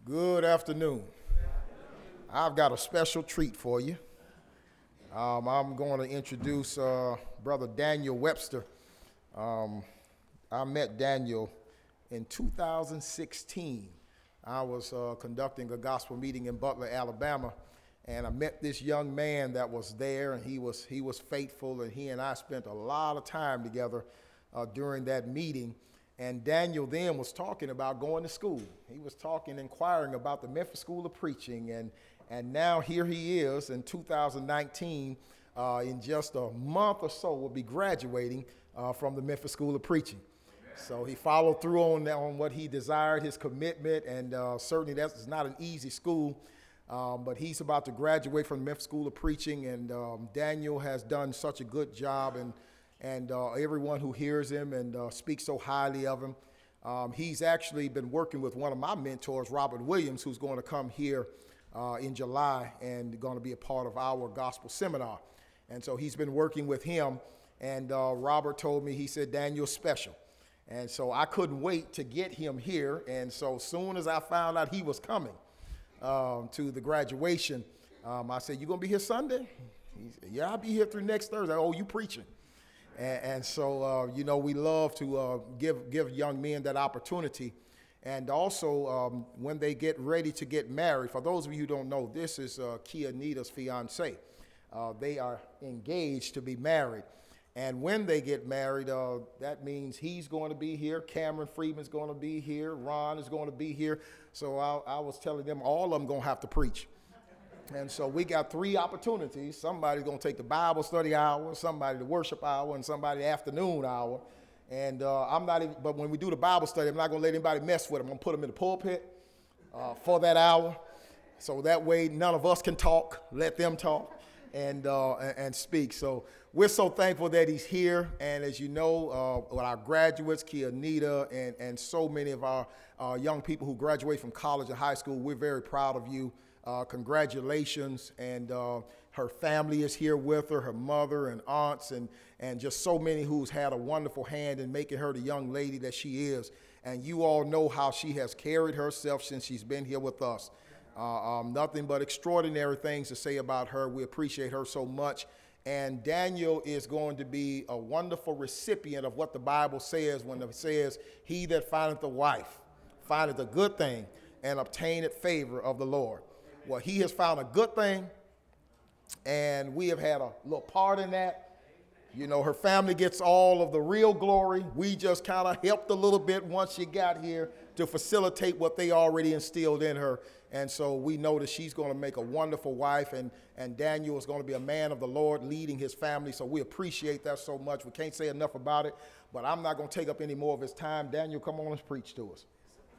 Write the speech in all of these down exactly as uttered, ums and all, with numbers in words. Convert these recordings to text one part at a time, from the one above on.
Good afternoon. I've got a special treat for you. Um, I'm going to introduce uh, Brother Daniel Webster. Um, I met Daniel in two thousand sixteen. I was uh, conducting a gospel meeting in Butler, Alabama, and I met this young man that was there, and he was he was faithful, and he and I spent a lot of time together uh, during that meeting. And Daniel then was talking about going to school. He was talking, inquiring about the Memphis School of Preaching, and and now here he is in two thousand nineteen. Uh, in just a month or so, will be graduating uh, from the Memphis School of Preaching. So he followed through on, on what he desired, his commitment, and uh, certainly that's not an easy school, um, but he's about to graduate from the Memphis School of Preaching, and um, Daniel has done such a good job, and, and uh, everyone who hears him and uh, speaks so highly of him. Um, he's actually been working with one of my mentors, Robert Williams, who's going to come here uh, in July and going to be a part of our gospel seminar. And so he's been working with him, and uh, Robert told me, he said, Daniel's special. And so I couldn't wait to get him here. And so as soon as I found out he was coming um, to the graduation, um, I said, you going to be here Sunday? He said, yeah, I'll be here through next Thursday. Oh, you preaching. And, and so, uh, you know, we love to uh, give, give young men that opportunity. And also, um, when they get ready to get married, for those of you who don't know, this is uh, Kianita's fiance. Uh, they are engaged to be married. And when they get married, uh, that means he's going to be here, Cameron Freeman's going to be here, Ron is going to be here. So I, I was telling them all of them going to have to preach. And so we got three opportunities. Somebody's going to take the Bible study hour, somebody the worship hour, and somebody the afternoon hour. And uh, I'm not even, but when we do the Bible study, I'm not going to let anybody mess with them. I'm going to put them in the pulpit uh, for that hour. So that way none of us can talk, let them talk. And, uh, and speak. So we're so thankful that he's here. And as you know, uh, with our graduates, Kianita, and, and so many of our uh, young people who graduate from college and high school, we're very proud of you. Uh, congratulations. And uh, her family is here with her, her mother and aunts, and, and just so many who's had a wonderful hand in making her the young lady that she is. And you all know how she has carried herself since she's been here with us. Uh, um, nothing but extraordinary things to say about her. We appreciate her so much. And Daniel is going to be a wonderful recipient of what the Bible says when it says, he that findeth a wife findeth a good thing and obtaineth favor of the Lord. Well, he has found a good thing, and we have had a little part in that. You know, her family gets all of the real glory. We just kind of helped a little bit once she got here to facilitate what they already instilled in her. And so we know that she's going to make a wonderful wife, and, and Daniel is going to be a man of the Lord leading his family. So we appreciate that so much. We can't say enough about it, but I'm not going to take up any more of his time. Daniel, come on and preach to us.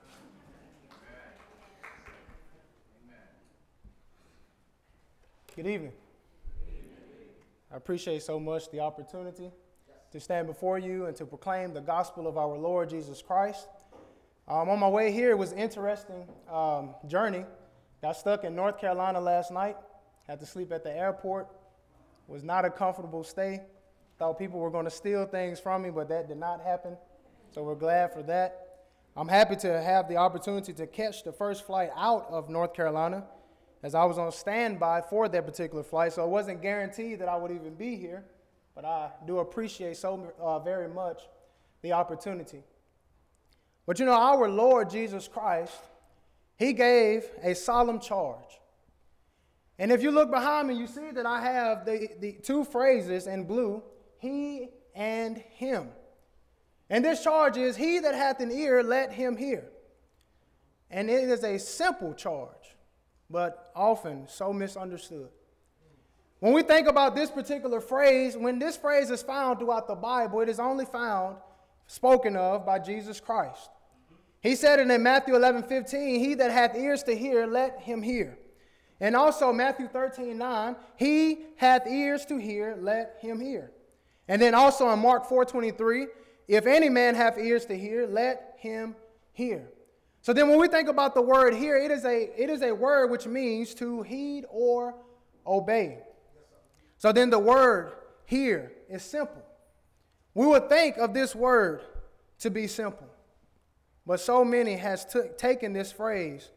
Good evening. I appreciate so much the opportunity to stand before you and to proclaim the gospel of our Lord Jesus Christ. Um, on my way here, it was an interesting um, journey. Got stuck in North Carolina last night. Had to sleep at the airport. Was not a comfortable stay. Thought people were going to steal things from me, but that did not happen. So we're glad for that. I'm happy to have the opportunity to catch the first flight out of North Carolina, as I was on standby for that particular flight. So it wasn't guaranteed that I would even be here, but I do appreciate so uh, very much the opportunity. But you know, our Lord Jesus Christ, he gave a solemn charge. And if you look behind me, you see that I have the, the two phrases in blue, he and him. And this charge is, he that hath an ear, let him hear. And it is a simple charge, but often so misunderstood. When we think about this particular phrase, when this phrase is found throughout the Bible, it is only found, spoken of by Jesus Christ. He said it in Matthew eleven fifteen, he that hath ears to hear, let him hear. And also Matthew thirteen nine, he hath ears to hear, let him hear. And then also in Mark four twenty-three, if any man hath ears to hear, let him hear. So then when we think about the word hear, it is a, it is a word which means to heed or obey. So then the word hear is simple. We would think of this word to be simple. But so many has t- taken this phrase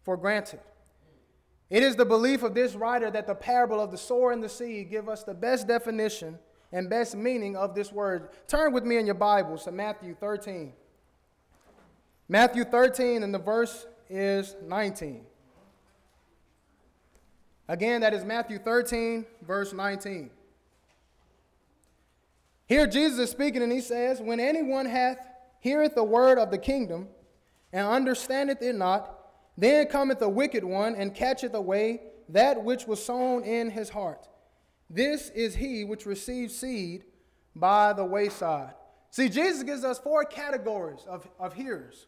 for granted. It is the belief of this writer that the parable of the sower and the seed give us the best definition and best meaning of this word. Turn with me in your Bibles to Matthew thirteen. Matthew thirteen, and the verse is nineteen. Again, that is Matthew thirteen, verse nineteen. Here Jesus is speaking, and he says, "When anyone hath heareth the word of the kingdom, and understandeth it not, then cometh the wicked one, and catcheth away that which was sown in his heart. This is he which receives seed by the wayside." See, Jesus gives us four categories of, of hearers.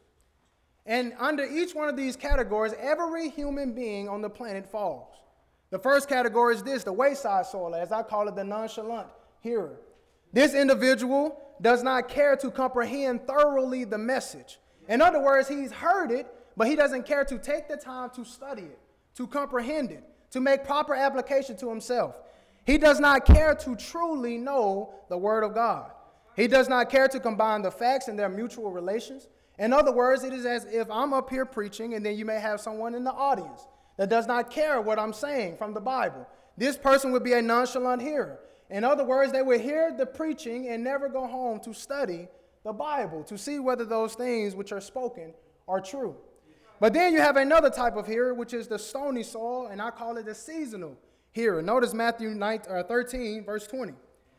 And under each one of these categories, every human being on the planet falls. The first category is this, the wayside soil, as I call it, the nonchalant hearer. This individual does not care to comprehend thoroughly the message. In other words, he's heard it, but he doesn't care to take the time to study it, to comprehend it, to make proper application to himself. He does not care to truly know the Word of God. He does not care to combine the facts and their mutual relations. In other words, it is as if I'm up here preaching, and then you may have someone in the audience that does not care what I'm saying from the Bible. This person would be a nonchalant hearer. In other words, they would hear the preaching and never go home to study the Bible, to see whether those things which are spoken are true. But then you have another type of hearer, which is the stony soil, and I call it a seasonal hearer. Notice Matthew thirteen, verse twenty.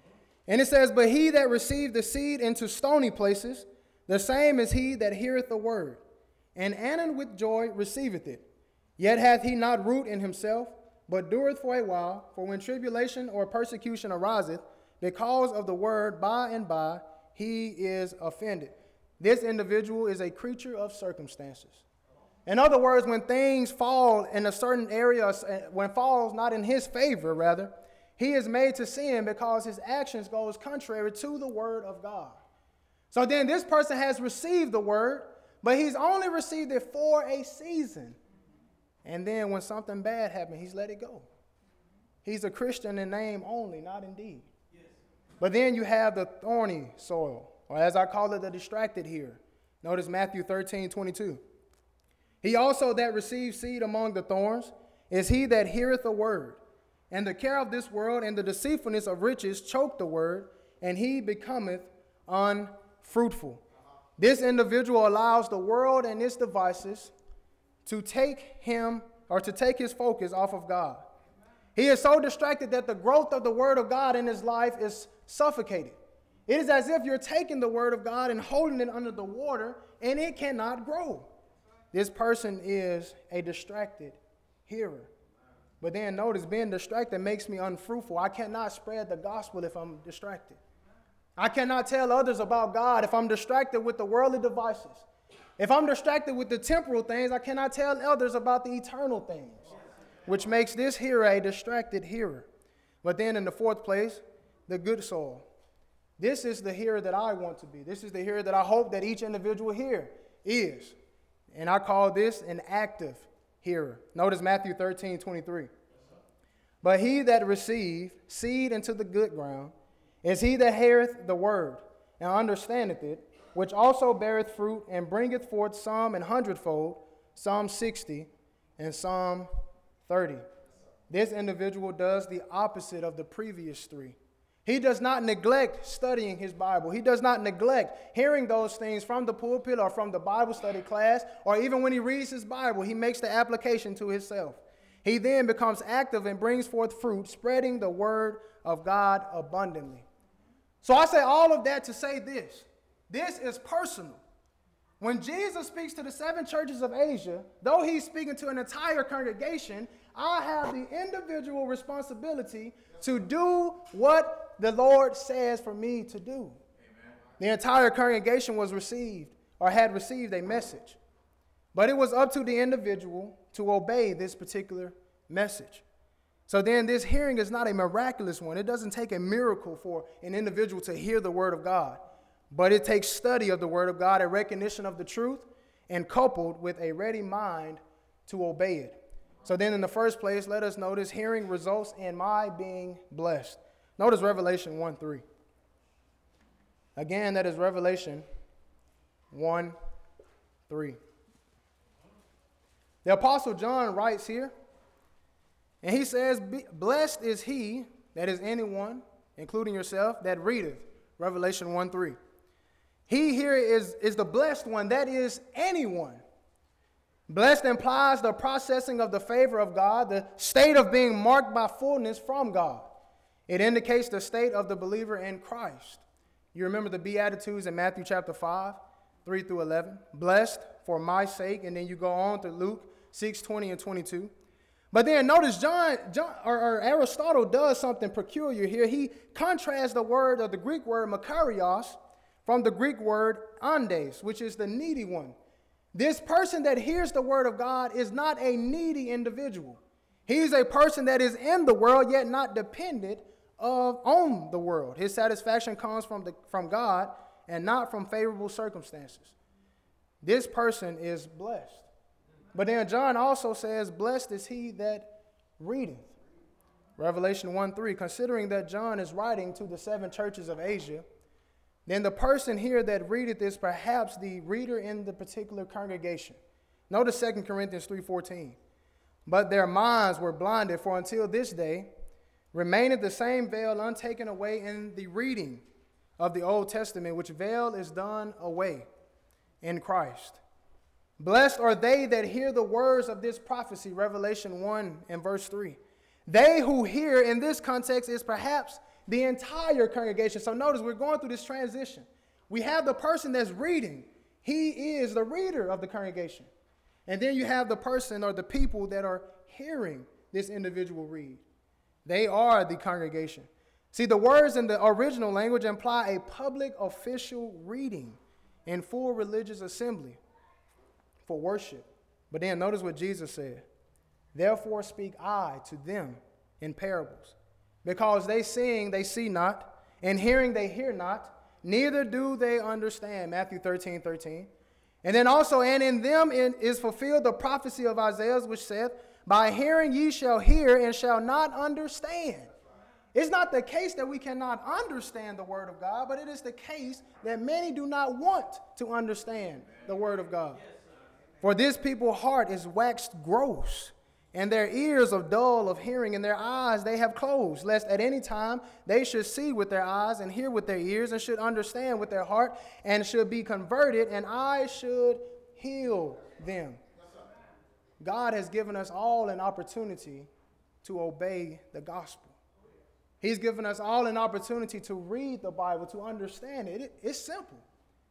And it says, "But he that received the seed into stony places, the same is he that heareth the word, and anon with joy receiveth it. Yet hath he not root in himself, but dureth for a while. For when tribulation or persecution ariseth, because of the word, by and by he is offended." This individual is a creature of circumstances. In other words, when things fall in a certain area, when falls not in his favor, rather, he is made to sin because his actions goes contrary to the word of God. So then this person has received the word, but he's only received it for a season. And then when something bad happens, he's let it go. He's a Christian in name only, not in deed. Yes. But then you have the thorny soil, or as I call it, the distracted hearer. Notice Matthew thirteen, twenty-two. "He also that receives seed among the thorns is he that heareth the word, and the care of this world and the deceitfulness of riches choke the word, and he becometh unfruitful." This individual allows the world and its devices to take him or to take his focus off of God. He is so distracted that the growth of the word of God in his life is suffocated. It is as if you're taking the word of God and holding it under the water, and it cannot grow. This person is a distracted hearer. But then notice, being distracted makes me unfruitful. I cannot spread the gospel if I'm distracted. I cannot tell others about God if I'm distracted with the worldly devices. If I'm distracted with the temporal things, I cannot tell others about the eternal things, which makes this hearer a distracted hearer. But then in the fourth place, the good soul. This is the hearer that I want to be. This is the hearer that I hope that each individual here is. And I call this an active hearer. Notice Matthew thirteen, twenty-three. "But he that received seed into the good ground is he that heareth the word, and understandeth it, which also beareth fruit, and bringeth forth some an hundredfold, some sixty, and some thirty." This individual does the opposite of the previous three. He does not neglect studying his Bible. He does not neglect hearing those things from the pulpit or from the Bible study class, or even when he reads his Bible, he makes the application to himself. He then becomes active and brings forth fruit, spreading the word of God abundantly. So I say all of that to say this. This is personal. When Jesus speaks to the seven churches of Asia, though he's speaking to an entire congregation, I have the individual responsibility to do what the Lord says for me to do. Amen. The entire congregation was received or had received a message. But it was up to the individual to obey this particular message. So then this hearing is not a miraculous one. It doesn't take a miracle for an individual to hear the word of God. But it takes study of the word of God, a recognition of the truth, and coupled with a ready mind to obey it. So then in the first place, let us notice hearing results in my being blessed. Notice Revelation one three. Again, that is Revelation one three. The Apostle John writes here, and he says, blessed is he, that is anyone, including yourself, that readeth. Revelation one three. He here is, is the blessed one, that is anyone. Blessed implies the processing of the favor of God, the state of being marked by fullness from God. It indicates the state of the believer in Christ. You remember the Beatitudes in Matthew chapter five, three through eleven. Blessed for my sake, and then you go on to Luke six, twenty and twenty-two. But then notice John, John or, or Aristotle does something peculiar here. He contrasts the word or the Greek word makarios from the Greek word andes, which is the needy one. This person that hears the word of God is not a needy individual. He's a person that is in the world, yet not dependent of on the world. His satisfaction comes from the from God and not from favorable circumstances. This person is blessed. But then John also says, blessed is he that readeth. Revelation one three, considering that John is writing to the seven churches of Asia, then the person here that readeth is perhaps the reader in the particular congregation. Notice Second Corinthians three fourteen. But their minds were blinded, for until this day remaineth the same veil untaken away in the reading of the Old Testament, which veil is done away in Christ. Blessed are they that hear the words of this prophecy, Revelation one and verse three. They who hear in this context is perhaps the entire congregation. So notice we're going through this transition. We have the person that's reading. He is the reader of the congregation. And then you have the person or the people that are hearing this individual read. They are the congregation. See, the words in the original language imply a public official reading in full religious assembly for worship. But then notice what Jesus said. Therefore speak I to them in parables, because they seeing they see not, and hearing they hear not, neither do they understand. Matthew thirteen thirteen. And then also, and in them is fulfilled the prophecy of Isaiah, which saith, by hearing ye shall hear and shall not understand. It's not the case that we cannot understand the word of God, but it is the case that many do not want to understand the word of God. For this people's heart is waxed gross, and their ears of dull of hearing, and their eyes they have closed, lest at any time they should see with their eyes, and hear with their ears, and should understand with their heart, and should be converted, and I should heal them. God has given us all an opportunity to obey the gospel. He's given us all an opportunity to read the Bible, to understand it. it it's simple.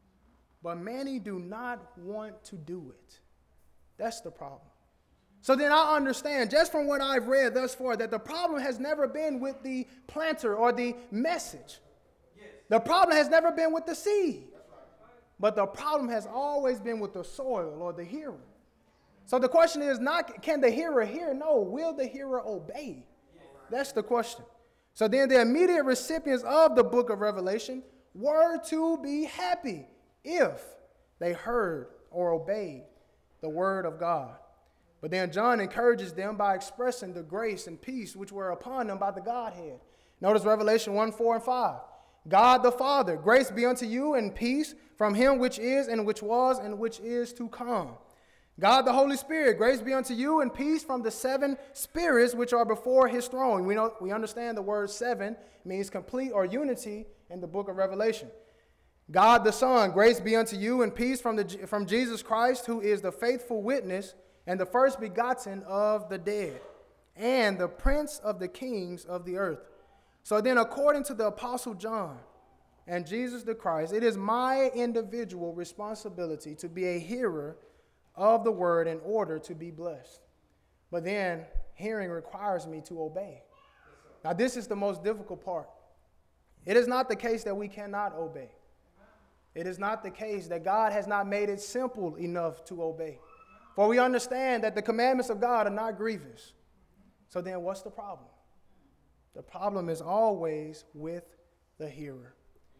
But many do not want to do it. That's the problem. So then I understand, just from what I've read thus far, that the problem has never been with the planter or the message. The problem has never been with the seed. But the problem has always been with the soil or the hearer. So the question is not, can the hearer hear? No, will the hearer obey? That's the question. So then the immediate recipients of the book of Revelation were to be happy if they heard or obeyed the word of God. But then John encourages them by expressing the grace and peace which were upon them by the Godhead. Notice Revelation one, four, and five. God the Father, grace be unto you and peace from him which is and which was and which is to come. God the Holy Spirit, grace be unto you and peace from the seven spirits which are before his throne. We know we understand the word seven means complete or unity in the book of Revelation. God the Son, grace be unto you and peace from, the, from Jesus Christ, who is the faithful witness and the first begotten of the dead, and the prince of the kings of the earth. So then, according to the Apostle John and Jesus the Christ, it is my individual responsibility to be a hearer of the word in order to be blessed. But then, hearing requires me to obey. Now, this is the most difficult part. It is not the case that we cannot obey. It is not the case that God has not made it simple enough to obey. For we understand that the commandments of God are not grievous. So then what's the problem? The problem is always with the hearer.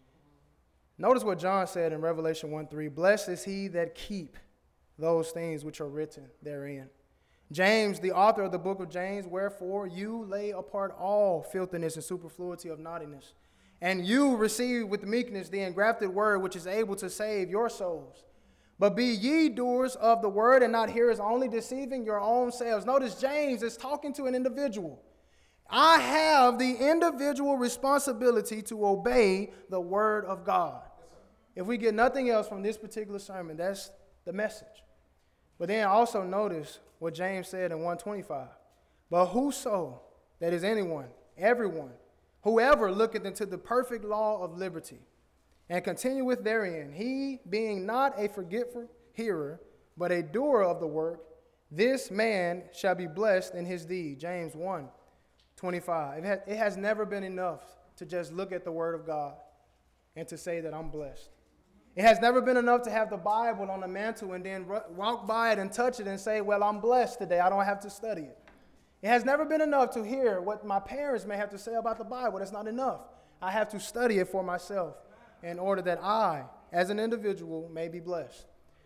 Notice what John said in Revelation one three. Blessed is he that keep those things which are written therein. James, the author of the book of James, wherefore you lay apart all filthiness and superfluity of naughtiness, and you receive with meekness the engrafted word which is able to save your souls. But be ye doers of the word and not hearers only, deceiving your own selves. Notice James is talking to an individual. I have the individual responsibility to obey the word of God. If we get nothing else from this particular sermon, that's the message. But then also notice what James said in one twenty-five. But whoso, that is anyone, everyone, whoever looketh into the perfect law of liberty, and continueth therein, he being not a forgetful hearer, but a doer of the work, this man shall be blessed in his deed. James one twenty-five. It has, it has never been enough to just look at the word of God and to say that I'm blessed. It has never been enough to have the Bible on the mantle and then walk by it and touch it and say, well, I'm blessed today. I don't have to study it. It has never been enough to hear what my parents may have to say about the Bible. That's not enough. I have to study it for myself in order that I, as an individual, may be blessed.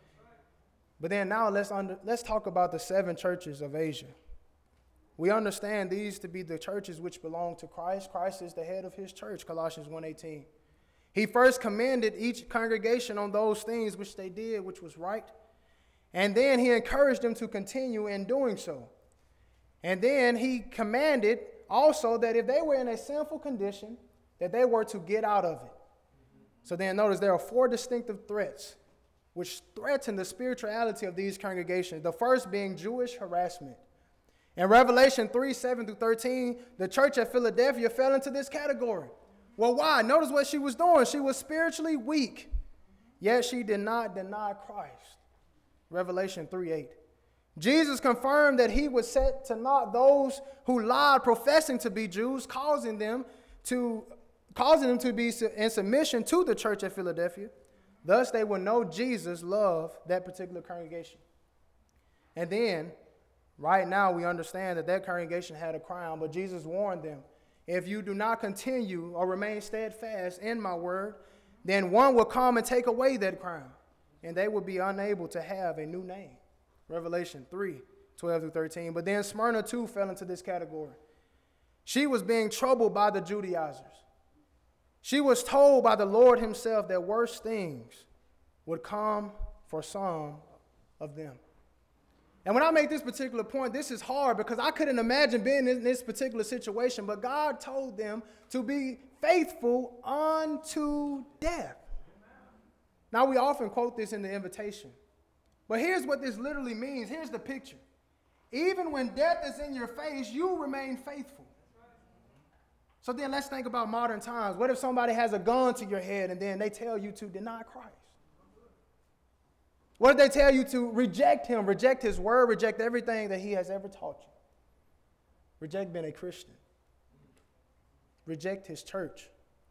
But then now let's, under, let's talk about the seven churches of Asia. We understand these to be the churches which belong to Christ. Christ is the head of his church, Colossians one eighteen. He first commended each congregation on those things which they did, which was right. And then he encouraged them to continue in doing so. And then he commanded also that if they were in a sinful condition, that they were to get out of it. So then notice there are four distinctive threats which threaten the spirituality of these congregations. The first being Jewish harassment. In Revelation three, seven through thirteen, the church at Philadelphia fell into this category. Well, why? Notice what she was doing. She was spiritually weak, yet she did not deny Christ. Revelation three, eight. Jesus confirmed that he would set to naught those who lied professing to be Jews, causing them to causing them to be in submission to the church at Philadelphia. Thus, they will know Jesus loved that particular congregation. And then, right now, we understand that that congregation had a crown, but Jesus warned them, if you do not continue or remain steadfast in my word, then one will come and take away that crown, and they will be unable to have a new name. Revelation three, twelve through thirteen. But then Smyrna too fell into this category. She was being troubled by the Judaizers. She was told by the Lord himself that worse things would come for some of them. And when I make this particular point, this is hard because I couldn't imagine being in this particular situation, but God told them to be faithful unto death. Now, we often quote this in the invitation, but here's what this literally means. Here's the picture. Even when death is in your face, you remain faithful. So then let's think about modern times. What if somebody has a gun to your head and then they tell you to deny Christ? What if they tell you to reject him, reject his word, reject everything that he has ever taught you? Reject being a Christian. Reject his church.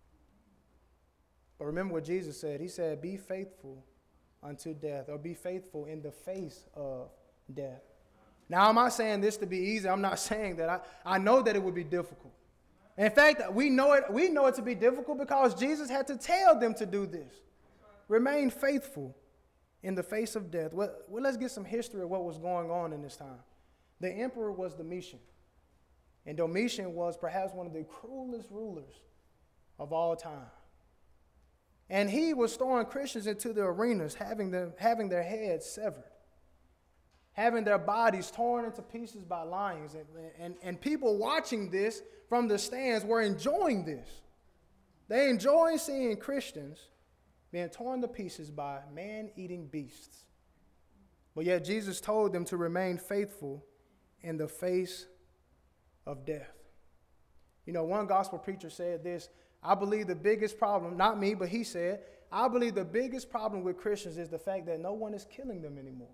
But remember what Jesus said. He said, be faithful unto death, or be faithful in the face of death. Now, am I saying this to be easy? I'm not saying that. I, I know that it would be difficult. In fact, we know it, we know it to be difficult because Jesus had to tell them to do this. Remain faithful in the face of death. Well, well, let's get some history of what was going on in this time. The emperor was Domitian. And Domitian was perhaps one of the cruelest rulers of all time. And he was throwing Christians into the arenas, having them having their heads severed, having their bodies torn into pieces by lions. And, and, and people watching this from the stands were enjoying this. They enjoy seeing Christians being torn to pieces by man-eating beasts. But yet Jesus told them to remain faithful in the face of death. You know, one gospel preacher said this, I believe the biggest problem, not me, but he said, I believe the biggest problem with Christians is the fact that no one is killing them anymore.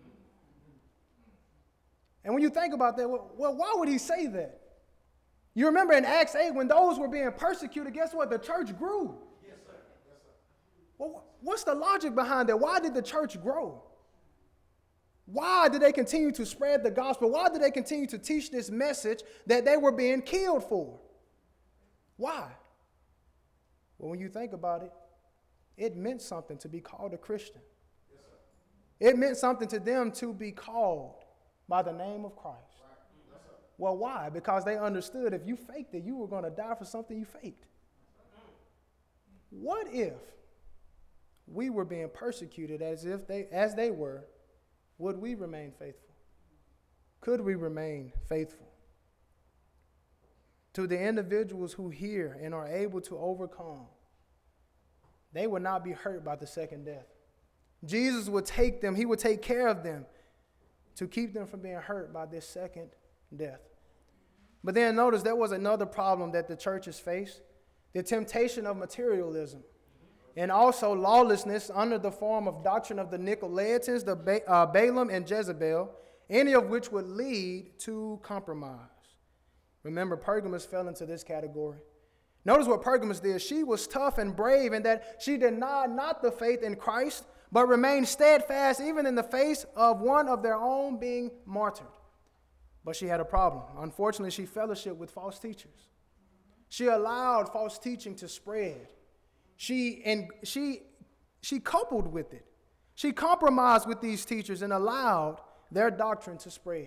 And when you think about that, well, why would he say that? You remember in Acts eight, when those were being persecuted, guess what? The church grew. Yes, sir. Yes, sir. Well, what's the logic behind that? Why did the church grow? Why did they continue to spread the gospel? Why did they continue to teach this message that they were being killed for? Why? Well, when you think about it, it meant something to be called a Christian. Yes, sir. It meant something to them to be called by the name of Christ. Right. Yes, sir. Well, why? Because they understood if you faked it, you were going to die for something you faked. What if, we were being persecuted as if they, as they were, would we remain faithful? Could we remain faithful? To the individuals who hear and are able to overcome, they would not be hurt by the second death. Jesus would take them, he would take care of them to keep them from being hurt by this second death. But then notice there was another problem that the churches faced, the temptation of materialism, and also lawlessness under the form of doctrine of the Nicolaitans, the ba- uh, Balaam, and Jezebel, any of which would lead to compromise. Remember, Pergamos fell into this category. Notice what Pergamos did. She was tough and brave in that she denied not the faith in Christ, but remained steadfast even in the face of one of their own being martyred. But she had a problem. Unfortunately, she fellowshiped with false teachers. She allowed false teaching to spread. She, and she, she coupled with it. She compromised with these teachers and allowed their doctrine to spread.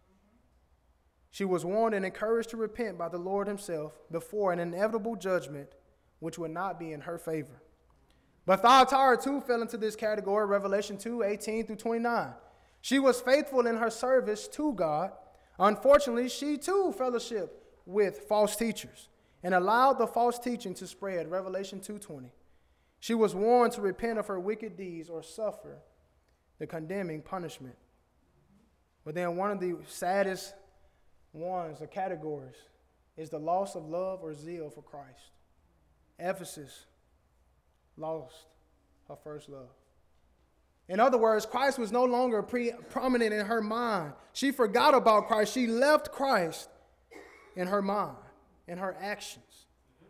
She was warned and encouraged to repent by the Lord himself before an inevitable judgment which would not be in her favor. But Thyatira too fell into this category, Revelation two, eighteen through twenty-nine. She was faithful in her service to God. Unfortunately, she too fellowshiped with false teachers and allowed the false teaching to spread, Revelation two twenty. She was warned to repent of her wicked deeds or suffer the condemning punishment. But then one of the saddest ones or categories is the loss of love or zeal for Christ. Ephesus lost her first love. In other words, Christ was no longer pre- prominent in her mind. She forgot about Christ. She left Christ in her mind, in her actions.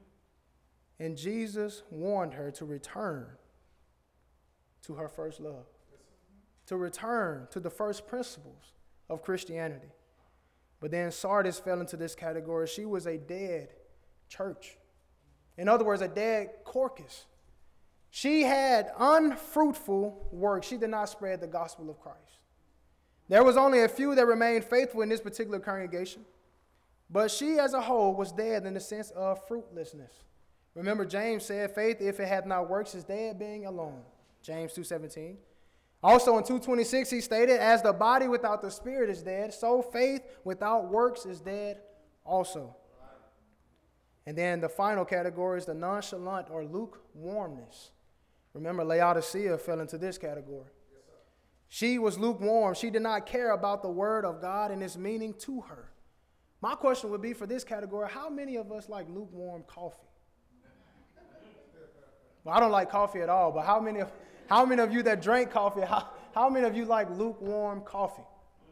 And Jesus warned her to return to her first love, to return to the first principles of Christianity. But then Sardis fell into this category. She was a dead church. In other words, a dead carcass. She had unfruitful work. She did not spread the gospel of Christ. There was only a few that remained faithful in this particular congregation. But she as a whole was dead in the sense of fruitlessness. Remember, James said, faith, if it hath not works, is dead being alone. James two seventeen. Also in two twenty-six, he stated, as the body without the spirit is dead, so faith without works is dead also. And then the final category is the nonchalant or lukewarmness. Remember, Laodicea fell into this category. Yes, she was lukewarm. She did not care about the word of God and its meaning to her. My question would be for this category, how many of us like lukewarm coffee? Well, I don't like coffee at all, but how many of, how many of you that drink coffee, how, how many of you like lukewarm coffee?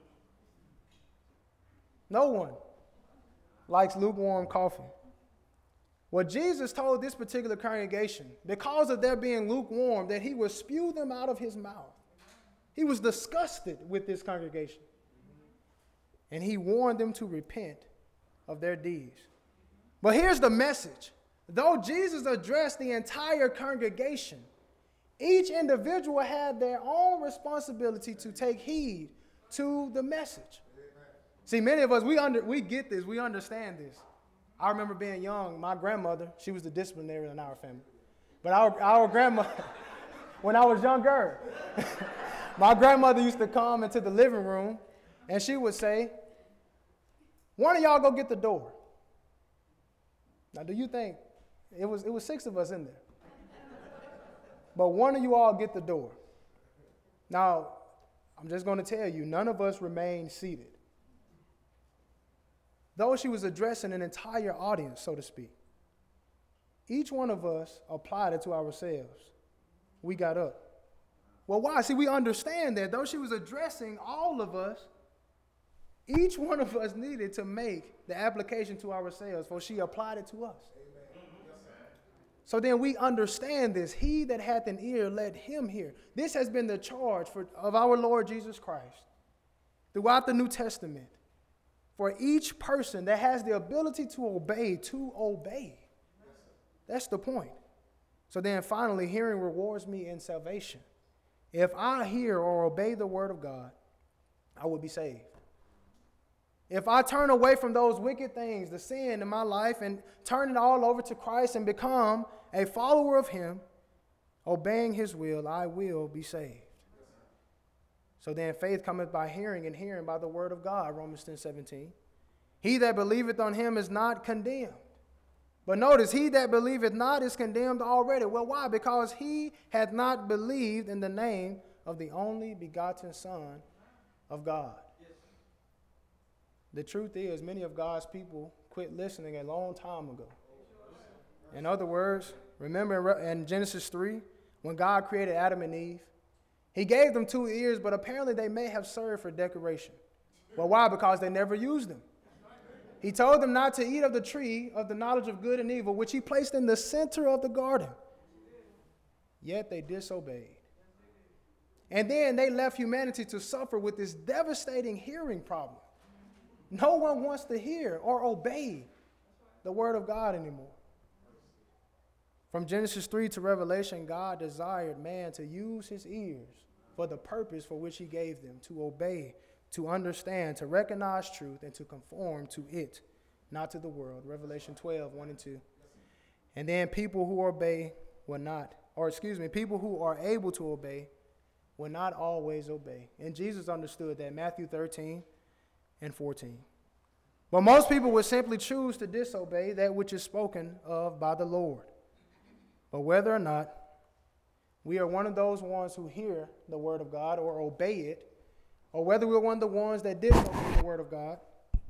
No one likes lukewarm coffee. Well, Jesus told this particular congregation, because of their being lukewarm, that he would spew them out of his mouth. He was disgusted with this congregation. And he warned them to repent of their deeds. But here's the message. Though Jesus addressed the entire congregation, each individual had their own responsibility to take heed to the message. See, many of us, we under, we get this, we understand this. I remember being young, my grandmother, she was the disciplinary in our family. But our, our grandmother, when I was younger, my grandmother used to come into the living room and she would say, one of y'all go get the door. Now, do you think, it was, it was six of us in there. But one of you all get the door. Now, I'm just going to tell you, none of us remained seated. Though she was addressing an entire audience, so to speak, each one of us applied it to ourselves. We got up. Well, why? See, we understand that though she was addressing all of us, each one of us needed to make the application to ourselves, for she applied it to us. So then we understand this. He that hath an ear, let him hear. This has been the charge for, of our Lord Jesus Christ throughout the New Testament. For each person that has the ability to obey, to obey. That's the point. So then finally, hearing rewards me in salvation. If I hear or obey the word of God, I will be saved. If I turn away from those wicked things, the sin in my life, and turn it all over to Christ and become a follower of him, obeying his will, I will be saved. So then faith cometh by hearing, and hearing by the word of God, Romans ten seventeen. He that believeth on him is not condemned. But notice, he that believeth not is condemned already. Well, why? Because he hath not believed in the name of the only begotten Son of God. The truth is, many of God's people quit listening a long time ago. In other words, remember in Genesis three, when God created Adam and Eve, he gave them two ears, but apparently they may have served for decoration. Well, why? Because they never used them. He told them not to eat of the tree of the knowledge of good and evil, which he placed in the center of the garden. Yet they disobeyed. And then they left humanity to suffer with this devastating hearing problem. No one wants to hear or obey the word of God anymore. From Genesis three to Revelation, God desired man to use his ears for the purpose for which he gave them, to obey, to understand, to recognize truth, and to conform to it, not to the world. Revelation twelve, one and two. And then people who obey will not, or excuse me, people who are able to obey will not always obey. And Jesus understood that, Matthew thirteen and fourteen. But most people would simply choose to disobey that which is spoken of by the Lord. But whether or not we are one of those ones who hear the word of God or obey it, or whether we're one of the ones that didn't obey the word of God,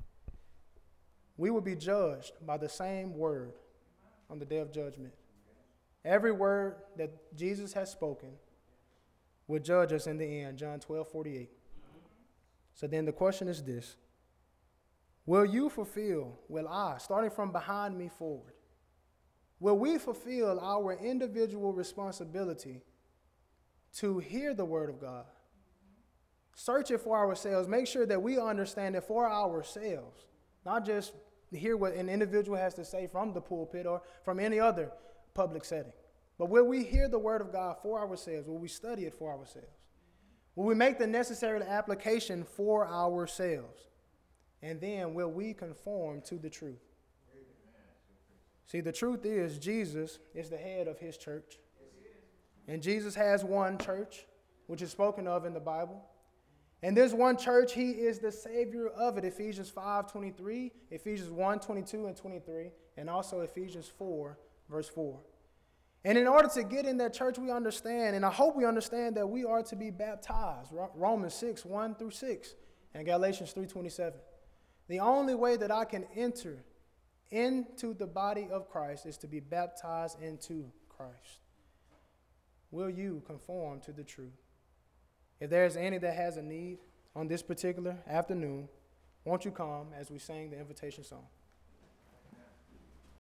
we will be judged by the same word on the day of judgment. Every word that Jesus has spoken will judge us in the end, John twelve forty-eight. So then the question is this: will you fulfill, will I, starting from behind me forward, will we fulfill our individual responsibility to hear the word of God? Search it for ourselves. Make sure that we understand it for ourselves, not just hear what an individual has to say from the pulpit or from any other public setting. But will we hear the word of God for ourselves? Will we study it for ourselves? Will we make the necessary application for ourselves? And then will we conform to the truth? See, the truth is Jesus is the head of his church. And Jesus has one church, which is spoken of in the Bible. And this one church, he is the Savior of it. Ephesians five twenty-three, Ephesians one twenty-two and twenty-three, and also Ephesians four, verse four. And in order to get in that church, we understand, and I hope we understand, that we are to be baptized. Romans six, one through six, and Galatians three twenty-seven. The only way that I can enter into the body of Christ is to be baptized into Christ. Will you conform to the truth? If there's any that has a need on this particular afternoon, won't you come as we sing the invitation song?